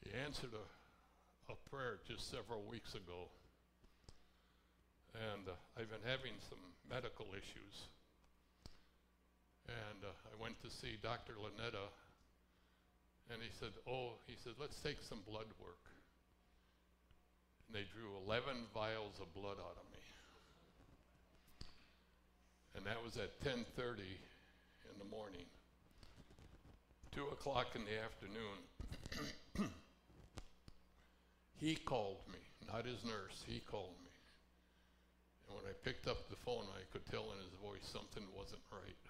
He answered a prayer just several weeks ago, and I've been having some medical issues. And I went to see Dr. Lanetta, and he said, let's take some blood work. And they drew 11 vials of blood out of me. And that was at 10:30 in the morning. 2 o'clock in the afternoon, he called me, not his nurse, he called me. And when I picked up the phone, I could tell in his voice something wasn't right.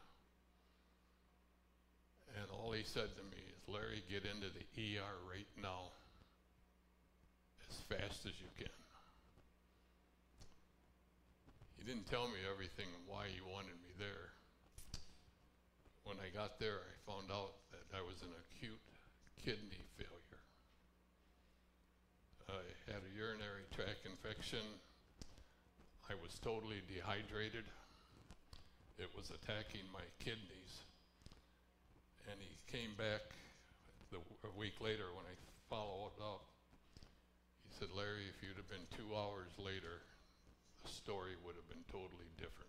And all he said to me is, Larry, get into the ER right now, as fast as you can. He didn't tell me everything and why he wanted me there. When I got there, I found out that I was in acute kidney failure. I had a urinary tract infection. I was totally dehydrated. It was attacking my kidneys. And he came back a week later when I followed up. He said, Larry, if you'd have been 2 hours later, the story would have been totally different.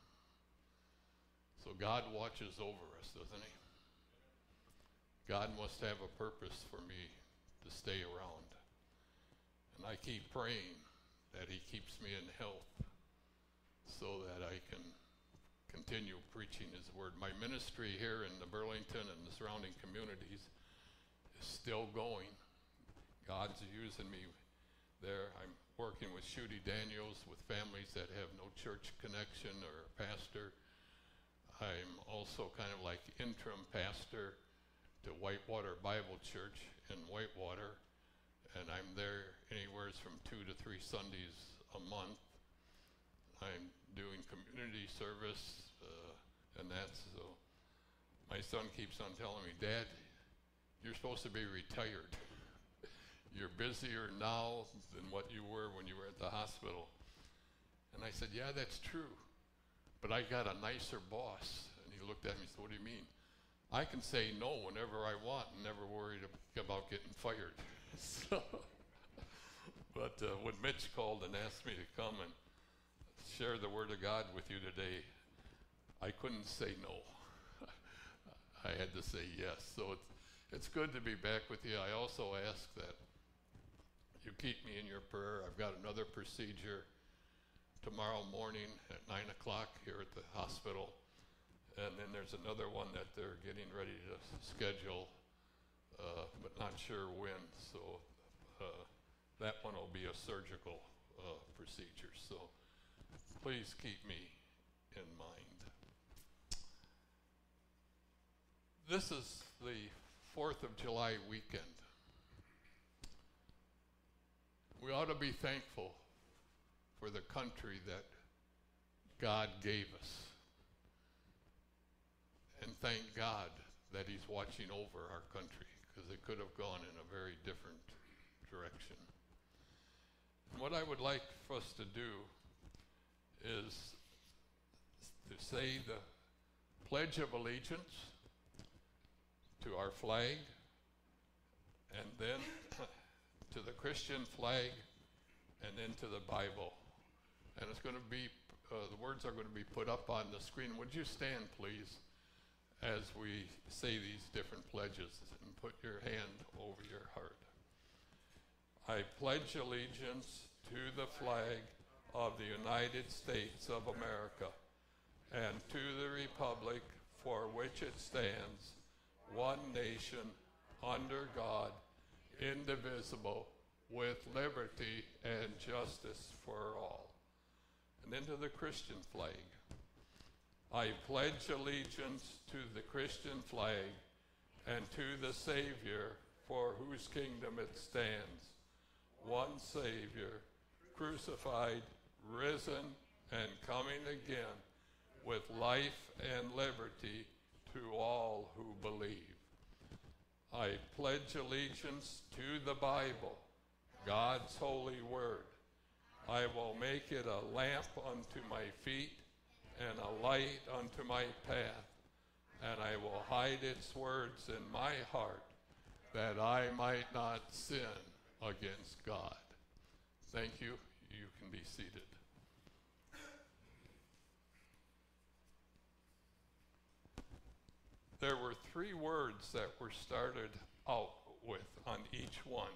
So God watches over us, doesn't he? God must have a purpose for me to stay around. And I keep praying that he keeps me in health so that I can continue preaching his word. My ministry here in the Burlington and the surrounding communities is still going. God's using me there. I'm working with Shudi Daniels with families that have no church connection or a pastor. I'm also kind of like interim pastor to Whitewater Bible Church in Whitewater, and I'm there anywhere from 2 to 3 Sundays a month. I'm doing community service, and that's so. My son keeps on telling me, Dad, you're supposed to be retired. You're busier now than what you were when you were at the hospital. And I said, yeah, that's true. But I got a nicer boss. And he looked at me and said, what do you mean? I can say no whenever I want and never worried about getting fired. But when Mitch called and asked me to come and share the word of God with you today, I couldn't say no. I had to say yes. So it's good to be back with you. I also ask that you keep me in your prayer. I've got another procedure tomorrow morning at 9 o'clock here at the hospital. And then there's another one that they're getting ready to schedule, but not sure when. So that one will be a surgical procedure. So please keep me in mind. This is the 4th of July weekend. We ought to be thankful for the country that God gave us. And thank God that he's watching over our country, because it could have gone in a very different direction. And what I would like for us to do is to say the Pledge of Allegiance to our flag, and then to the Christian flag, and then to the Bible. And it's going to be, the words are going to be put up on the screen. Would you stand, please, as we say these different pledges, and put your hand over your heart. I pledge allegiance to the flag of the United States of America and to the republic for which it stands, one nation, under God, indivisible, with liberty and justice for all. And then to the Christian flag. I pledge allegiance to the Christian flag and to the Savior for whose kingdom it stands, one Savior, crucified, risen, and coming again, with life and liberty to all who believe. I pledge allegiance to the Bible, God's holy word. I will make it a lamp unto my feet and a light unto my path, and I will hide its words in my heart, that I might not sin against God. Thank you. You can be seated. There were 3 words that were started out with on each one.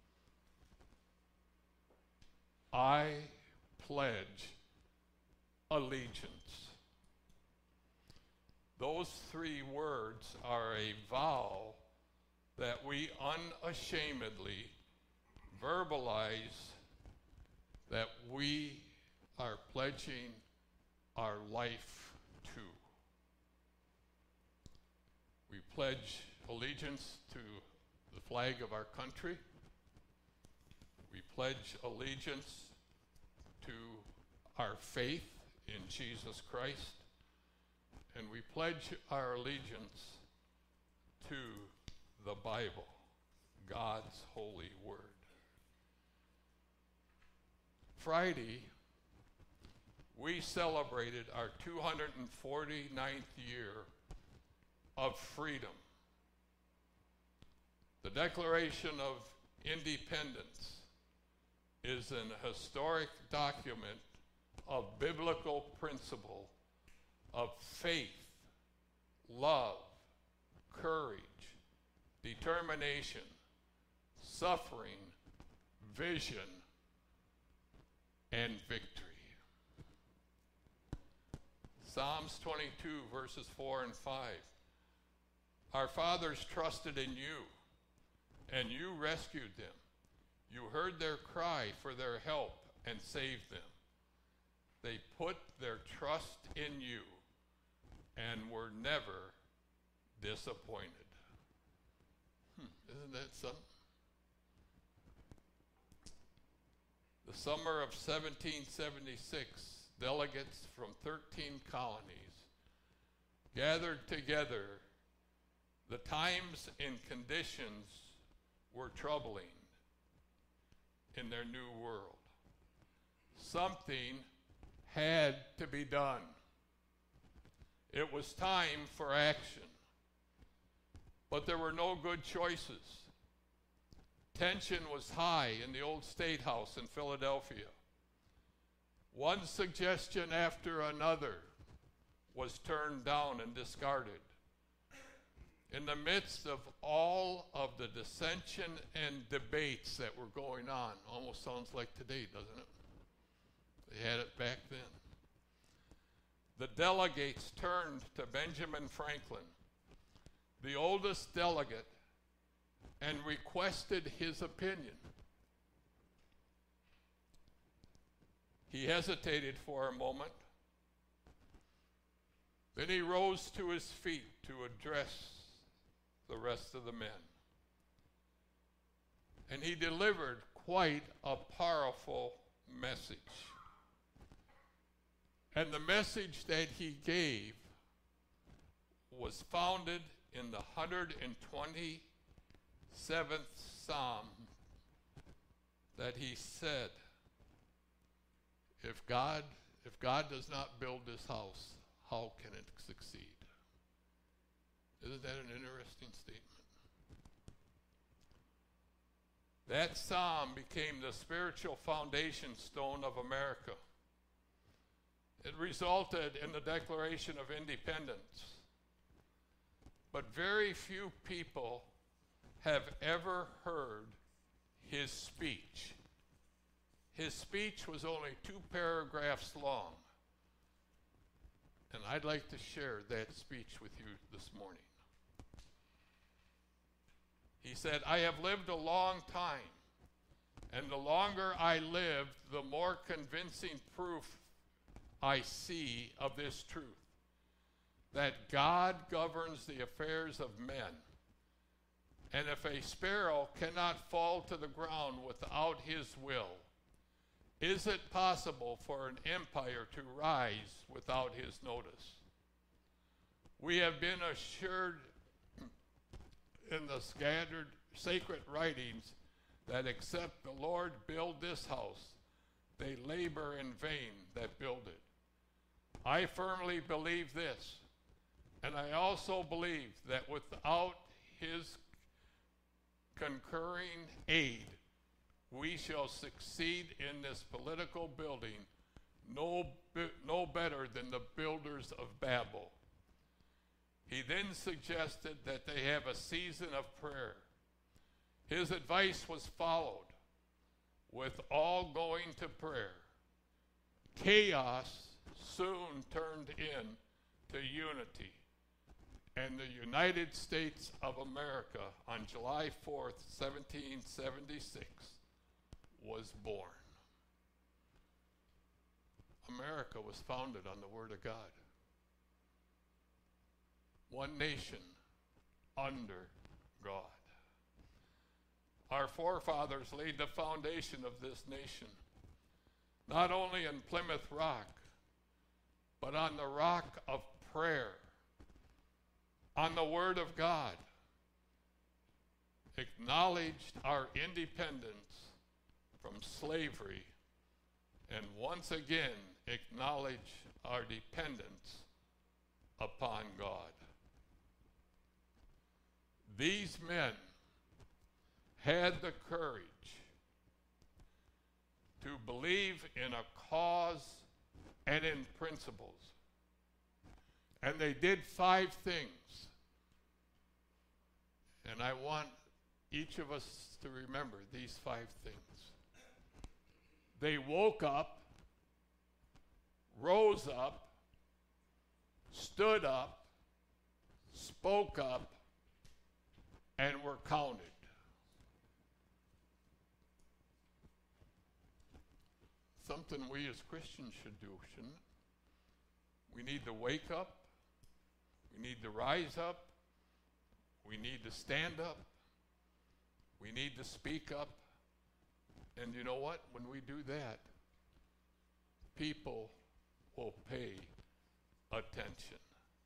I pledge allegiance. Those 3 words are a vow that we unashamedly verbalize that we are pledging our life to. We pledge allegiance to the flag of our country. We pledge allegiance to our faith in Jesus Christ. And we pledge our allegiance to the Bible, God's holy word. Friday, we celebrated our 249th year of freedom. The Declaration of Independence is an historic document of biblical principle of faith, love, courage, determination, suffering, vision, and victory. Psalms 22, verses 4 and 5. Our fathers trusted in you, and you rescued them. You heard their cry for their help and saved them. They put their trust in you and were never disappointed. Isn't that something? The summer of 1776, delegates from 13 colonies gathered together. The times and conditions were troubling in their new world. Something had to be done. It was time for action. But there were no good choices. Tension was high in the old State House in Philadelphia. One suggestion after another was turned down and discarded. In the midst of all of the dissension and debates that were going on, almost sounds like today, doesn't it? They had it back then. The delegates turned to Benjamin Franklin, the oldest delegate, and requested his opinion. He hesitated for a moment. Then he rose to his feet to address the rest of the men. And he delivered quite a powerful message. And the message that he gave was founded in the 127th Psalm, that he said, if God does not build this house, how can it succeed? Isn't that an interesting statement? That psalm became the spiritual foundation stone of America. It resulted in the Declaration of Independence. But very few people have ever heard his speech. His speech was only 2 paragraphs long. And I'd like to share that speech with you this morning. He said, I have lived a long time, and the longer I live, the more convincing proof I see of this truth, that God governs the affairs of men. And if a sparrow cannot fall to the ground without his will, is it possible for an empire to rise without his notice? We have been assured in the scattered sacred writings that except the Lord build this house, they labor in vain that build it. I firmly believe this, and I also believe that without his concurring aid, we shall succeed in this political building no better than the builders of Babel. He then suggested that they have a season of prayer. His advice was followed, with all going to prayer. Chaos soon turned into unity, and the United States of America on July 4th, 1776, was born. America was founded on the Word of God. One nation under God. Our forefathers laid the foundation of this nation, not only in Plymouth Rock, but on the rock of prayer, on the Word of God, acknowledged our independence from slavery, and once again acknowledge our dependence upon God. These men had the courage to believe in a cause and in principles. And they did 5 things. And I want each of us to remember these 5 things. They woke up, rose up, stood up, spoke up, and were counted. Something we as Christians should do, shouldn't it? We need to wake up. We need to rise up. We need to stand up. We need to speak up. And you know what? When we do that, people will pay attention.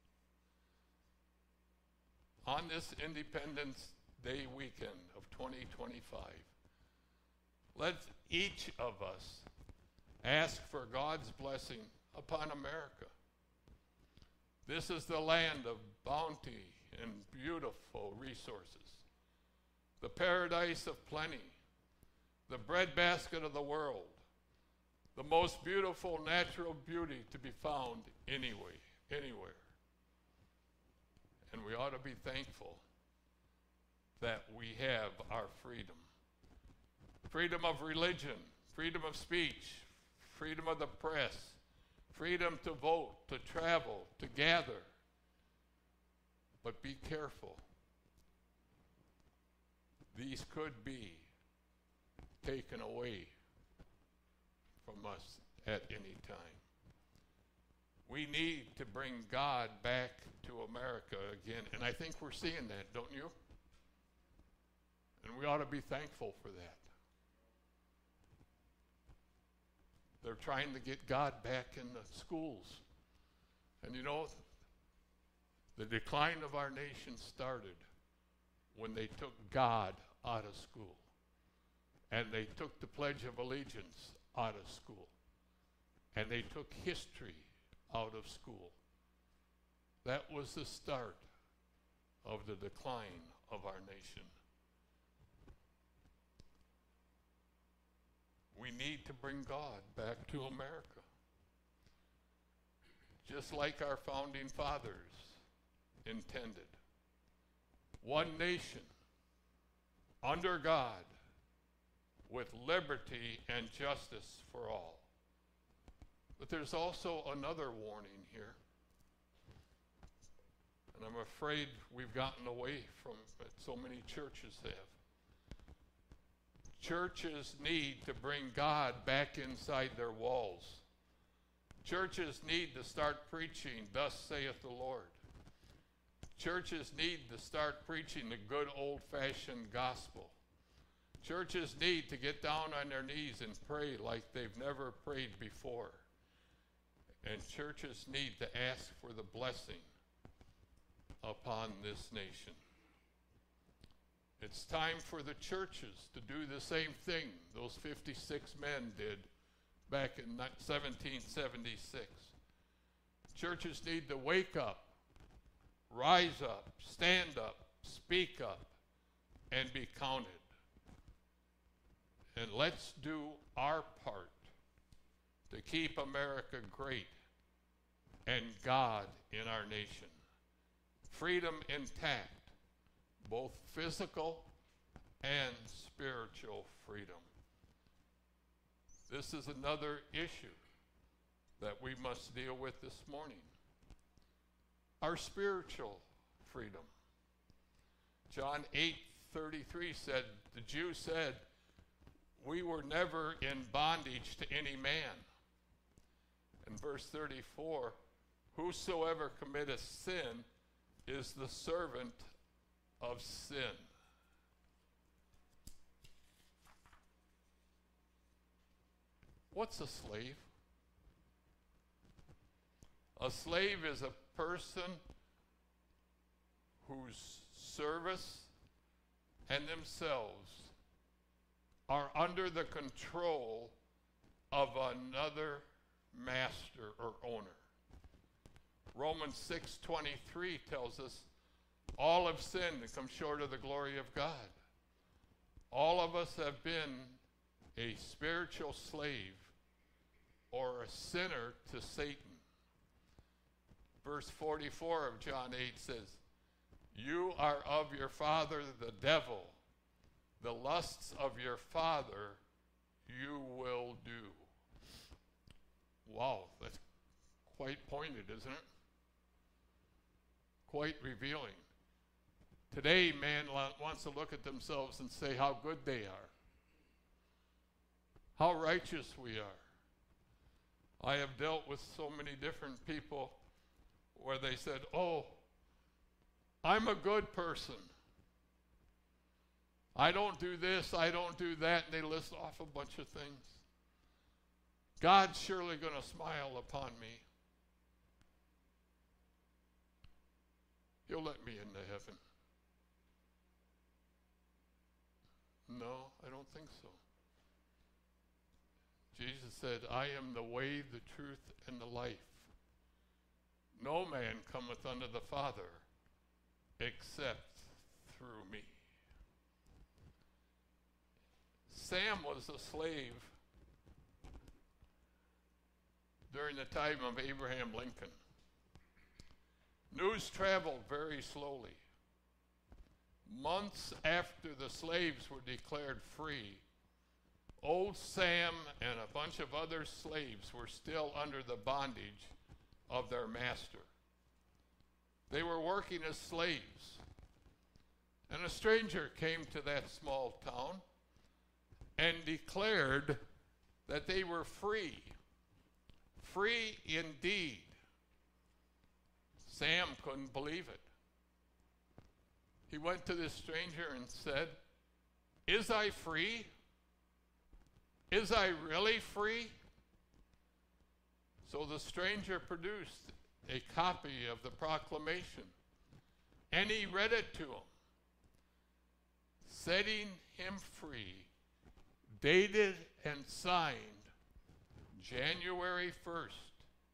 On this Independence Day weekend of 2025, let each of us ask for God's blessing upon America. This is the land of bounty and beautiful resources, the paradise of plenty, the breadbasket of the world, the most beautiful natural beauty to be found anywhere. And we ought to be thankful that we have our freedom. Freedom of religion, freedom of speech, freedom of the press, freedom to vote, to travel, to gather. But be careful. These could be taken away from us at any time. We need to bring God back to America again, and I think we're seeing that, don't you? And we ought to be thankful for that. They're trying to get God back in the schools. And you know, the decline of our nation started when they took God out of school. And they took the Pledge of Allegiance out of school. And they took history out of school. That was the start of the decline of our nation. We need to bring God back to America. Just like our founding fathers intended. One nation, under God, with liberty and justice for all. But there's also another warning here. And I'm afraid we've gotten away from it. So many churches have. Churches need to bring God back inside their walls. Churches need to start preaching, "Thus saith the Lord." Churches need to start preaching the good old-fashioned gospel. Churches need to get down on their knees and pray like they've never prayed before. And churches need to ask for the blessing upon this nation. It's time for the churches to do the same thing those 56 men did back in 1776. Churches need to wake up, rise up, stand up, speak up, and be counted. And let's do our part to keep America great and God in our nation. Freedom intact, both physical and spiritual freedom. This is another issue that we must deal with this morning. Our spiritual freedom. John 8:33 said, the Jew said, we were never in bondage to any man. And verse 34, whosoever committeth sin is the servant of sin. What's a slave? A slave is a person whose service and themselves are under the control of another master or owner. Romans 6:23 tells us all have sinned and come short of the glory of God. All of us have been a spiritual slave or a sinner to Satan. Verse 44 of John 8 says, you are of your father the devil. The lusts of your father you will do. Wow, that's quite pointed, isn't it? Quite revealing. Today, man wants to look at themselves and say how good they are, how righteous we are. I have dealt with so many different people where they said, oh, I'm a good person. I don't do this, I don't do that, and they list off a bunch of things. God's surely going to smile upon me. He'll let me into heaven. No, I don't think so. Jesus said, I am the way, the truth, and the life. No man cometh unto the Father except through me. Sam was a slave during the time of Abraham Lincoln. News traveled very slowly. Months after the slaves were declared free, old Sam and a bunch of other slaves were still under the bondage of their master. They were working as slaves. And a stranger came to that small town and declared that they were free. Free indeed. Sam couldn't believe it. He went to this stranger and said, is I free? Is I really free? So the stranger produced a copy of the proclamation, and he read it to him, setting him free, dated and signed January 1st,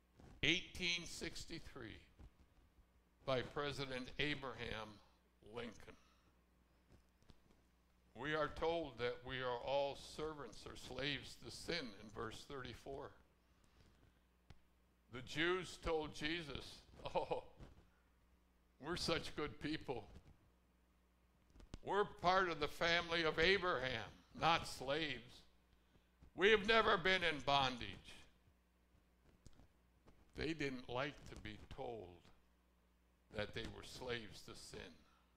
1863, by President Abraham Lincoln. We are told that we are all servants or slaves to sin in verse 34. The Jews told Jesus, oh, we're such good people. We're part of the family of Abraham, not slaves. We have never been in bondage. They didn't like to be told that they were slaves to sin.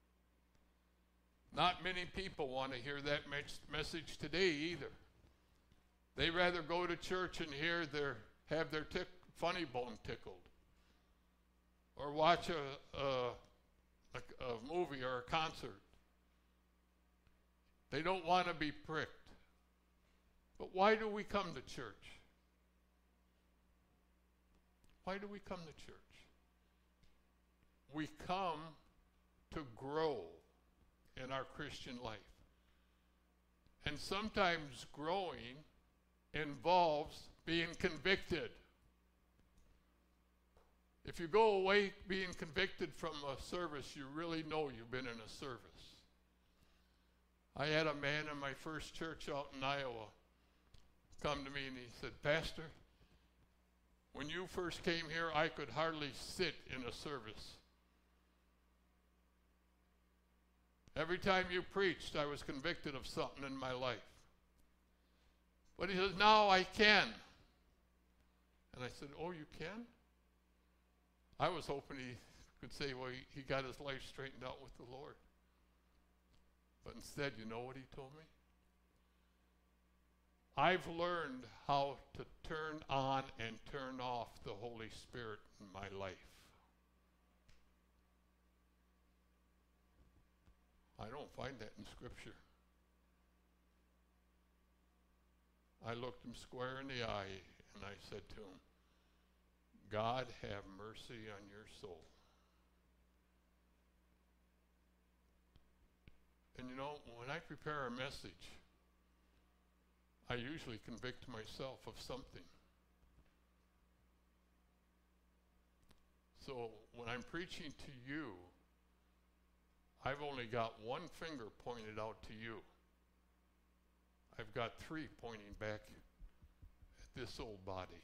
Not many people want to hear that message today either. They rather go to church and have their funny bone tickled, or watch a movie or a concert. They don't want to be pricked. But why do we come to church? Why do we come to church? We come to grow in our Christian life. And sometimes growing involves being convicted. If you go away being convicted from a service, you really know you've been in a service. I had a man in my first church out in Iowa come to me and he said, Pastor, when you first came here, I could hardly sit in a service. Every time you preached, I was convicted of something in my life. But he says, now I can. And I said, oh, you can? I was hoping he could say, well, he got his life straightened out with the Lord. But instead, you know what he told me? I've learned how to turn on and turn off the Holy Spirit in my life. I don't find that in Scripture. I looked him square in the eye and I said to him, God have mercy on your soul. And you know, when I prepare a message, I usually convict myself of something. So when I'm preaching to you, I've only got one finger pointed out to you. I've got three pointing back at this old body.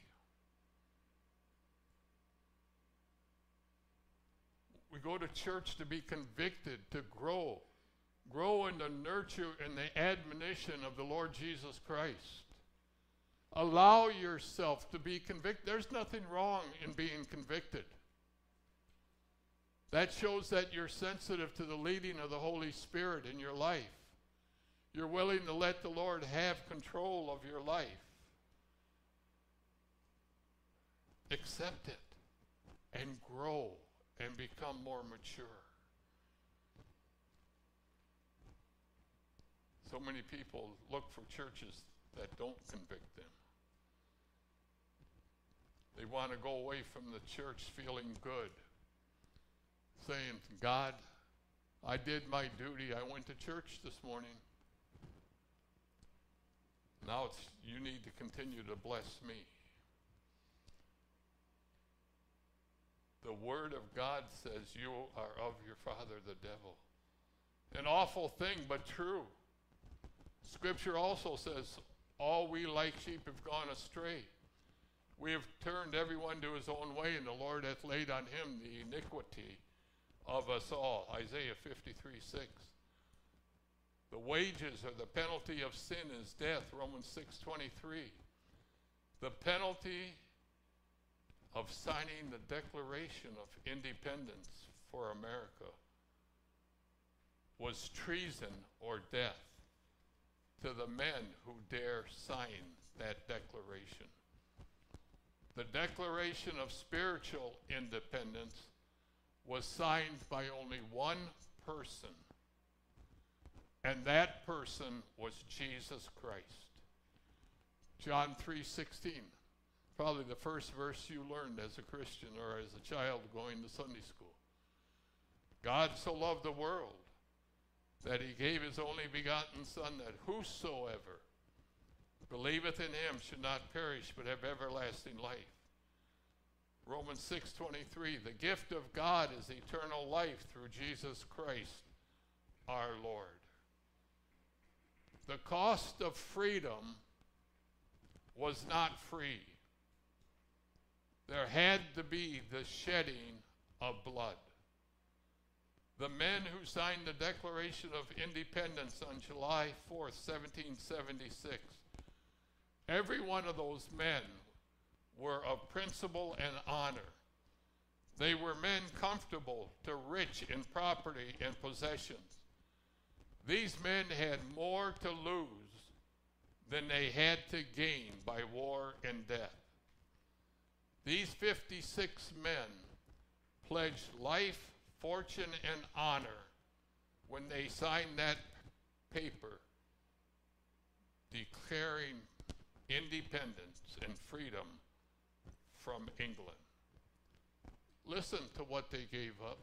We go to church to be convicted, to grow in the nurture and the admonition of the Lord Jesus Christ. Allow yourself to be convicted. There's nothing wrong in being convicted. That shows that you're sensitive to the leading of the Holy Spirit in your life. You're willing to let the Lord have control of your life. Accept it and grow and become more mature. So many people look for churches that don't convict them. They want to go away from the church feeling good, saying, God, I did my duty. I went to church this morning. Now you need to continue to bless me. The Word of God says you are of your father, the devil. An awful thing, but true. Scripture also says, all we like sheep have gone astray. We have turned everyone to his own way, and the Lord hath laid on him the iniquity of us all. Isaiah 53:6. The wages or the penalty of sin is death. Romans 6:23. The penalty of signing the Declaration of Independence for America was treason or death to the men who dare sign that declaration. The Declaration of Spiritual Independence was signed by only one person, and that person was Jesus Christ. John 3:16, probably the first verse you learned as a Christian or as a child going to Sunday school. God so loved the world that he gave his only begotten Son, that whosoever believeth in him should not perish but have everlasting life. Romans 6:23, the gift of God is eternal life through Jesus Christ our Lord. The cost of freedom was not free. There had to be the shedding of blood. The men who signed the Declaration of Independence on July 4th, 1776, every one of those men were of principle and honor. They were men comfortable to rich in property and possessions. These men had more to lose than they had to gain by war and death. These 56 men pledged life, fortune, and honor when they signed that paper declaring independence and freedom from England. Listen to what they gave up.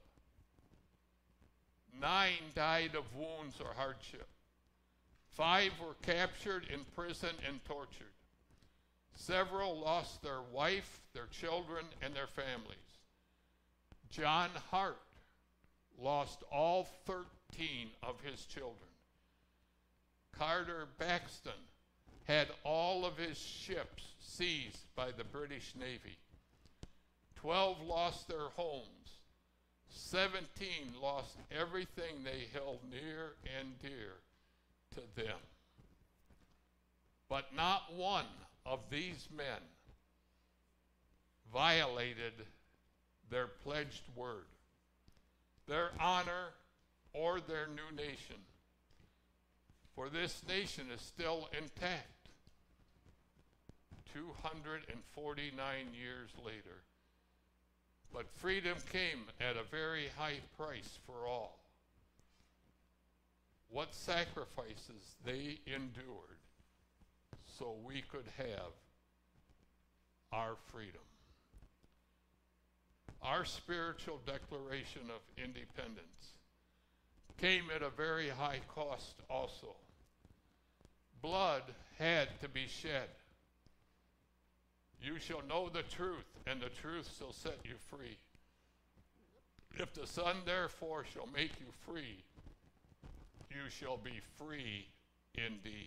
9 died of wounds or hardship. 5 were captured, imprisoned, and tortured. Several lost their wife, their children, and their families. John Hart lost all 13 of his children. Carter Baxton had all of his ships seized by the British Navy. 12 lost their homes. 17 lost everything they held near and dear to them. But not one of these men violated their pledged word, their honor, or their new nation. For this nation is still intact 249 years later. But freedom came at a very high price for all. What sacrifices they endured so we could have our freedom. Our spiritual declaration of independence came at a very high cost also. Blood had to be shed. You shall know the truth, and the truth shall set you free. If the Son therefore shall make you free, you shall be free indeed.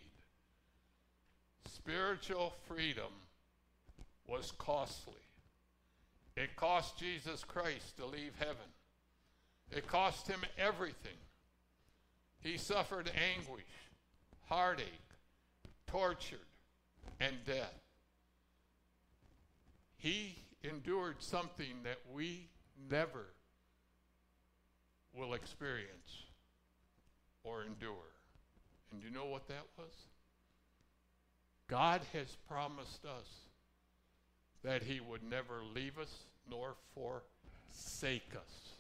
Spiritual freedom was costly. It cost Jesus Christ to leave heaven. It cost him everything. He suffered anguish, heartache, tortured, and death. He endured something that we never will experience or endure. And you know what that was? God has promised us that he would never leave us nor forsake us.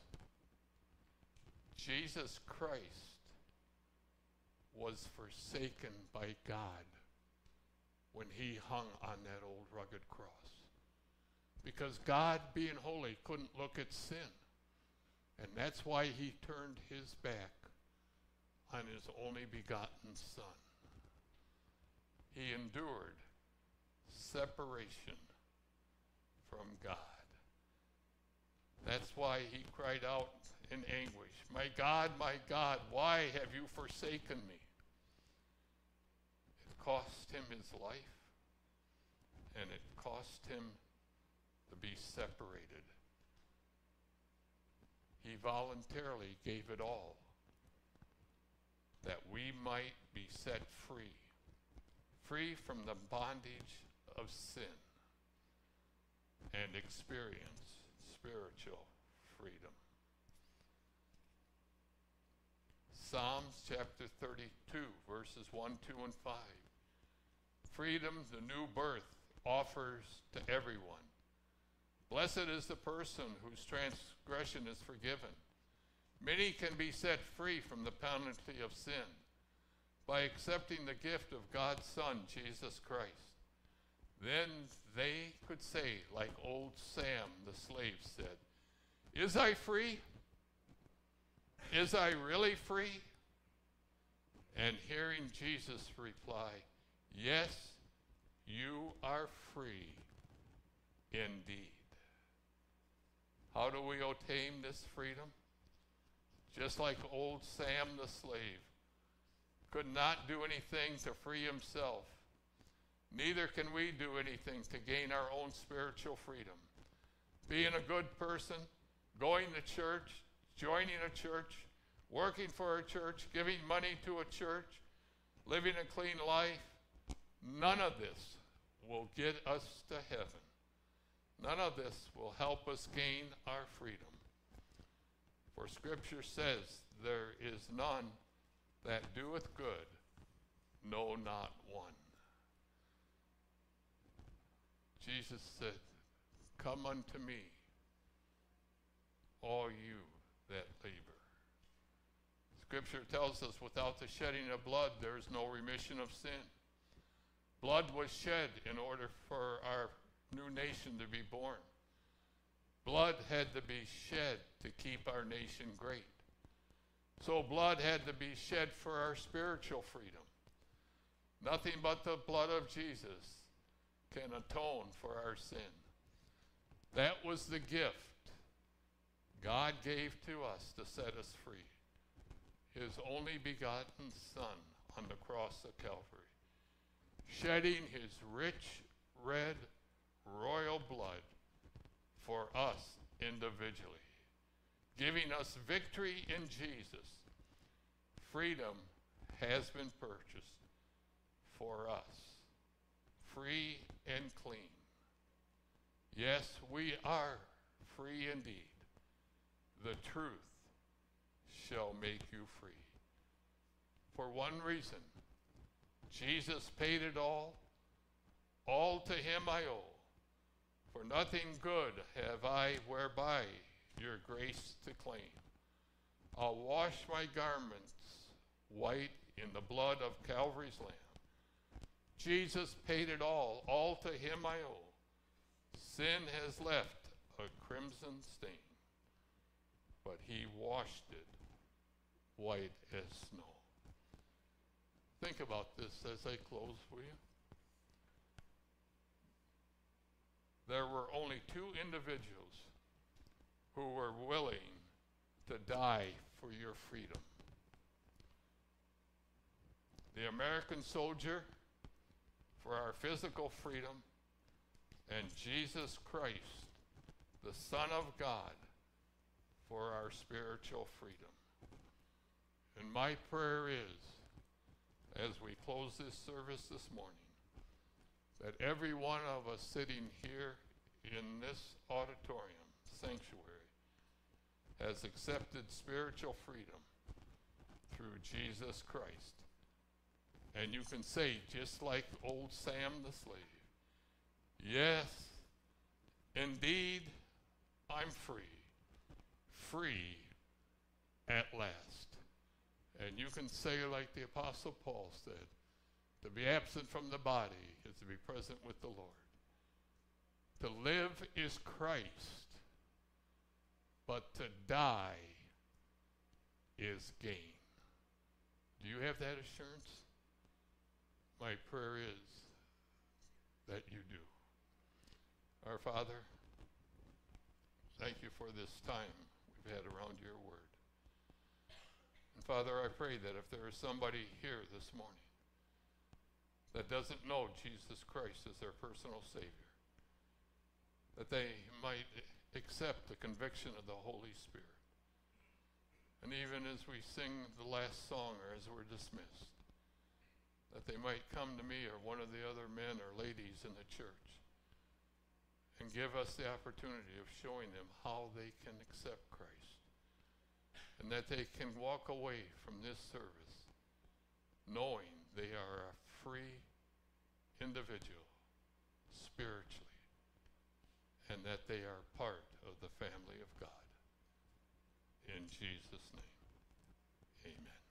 Jesus Christ was forsaken by God when he hung on that old rugged cross. Because God, being holy, couldn't look at sin. And that's why he turned his back on his only begotten Son. He endured separation from God. That's why he cried out in anguish, my God, why have you forsaken me? It cost him his life, and it cost him to be separated. He voluntarily gave it all that we might be set free, free from the bondage of sin, and experience spiritual freedom. Psalms chapter 32, verses 1, 2, and 5. Freedom, the new birth, offers to everyone. Blessed is the person whose transgression is forgiven. Many can be set free from the penalty of sin by accepting the gift of God's Son, Jesus Christ. Then they could say, like old Sam the slave said, is I free? Is I really free? And hearing Jesus reply, yes, you are free indeed. How do we obtain this freedom? Just like old Sam the slave could not do anything to free himself, neither can we do anything to gain our own spiritual freedom. Being a good person, going to church, joining a church, working for a church, giving money to a church, living a clean life, none of this will get us to heaven. None of this will help us gain our freedom. For Scripture says, there is none that doeth good, no, not one. Jesus said, come unto me, all you that labor. Scripture tells us without the shedding of blood, there is no remission of sin. Blood was shed in order for our new nation to be born. Blood had to be shed to keep our nation great. So blood had to be shed for our spiritual freedom. Nothing but the blood of Jesus can atone for our sin. That was the gift God gave to us to set us free. His only begotten Son on the cross of Calvary, shedding his rich, red, royal blood for us individually, giving us victory in Jesus. Freedom has been purchased for us, free and clean. Yes, we are free indeed. The truth shall make you free. For one reason, Jesus paid it all to him I owe. For nothing good have I whereby your grace to claim. I'll wash my garments white in the blood of Calvary's Lamb. Jesus paid it all to him I owe. Sin has left a crimson stain, but he washed it white as snow. Think about this as I close for you. There were only two individuals who were willing to die for your freedom. The American soldier for our physical freedom, and Jesus Christ, the Son of God, for our spiritual freedom. And my prayer is, as we close this service this morning, that every one of us sitting here in this auditorium, sanctuary, has accepted spiritual freedom through Jesus Christ. And you can say, just like old Sam the slave, yes, indeed, I'm free, free at last. And you can say, like the Apostle Paul said, to be absent from the body is to be present with the Lord. To live is Christ, but to die is gain. Do you have that assurance? My prayer is that you do. Our Father, thank you for this time we've had around your word. And Father, I pray that if there is somebody here this morning that doesn't know Jesus Christ as their personal Savior, that they might accept the conviction of the Holy Spirit. And even as we sing the last song or as we're dismissed, that they might come to me or one of the other men or ladies in the church and give us the opportunity of showing them how they can accept Christ, and that they can walk away from this service knowing they are a free individual spiritually, and that they are part of the family of God. In Jesus' name, amen.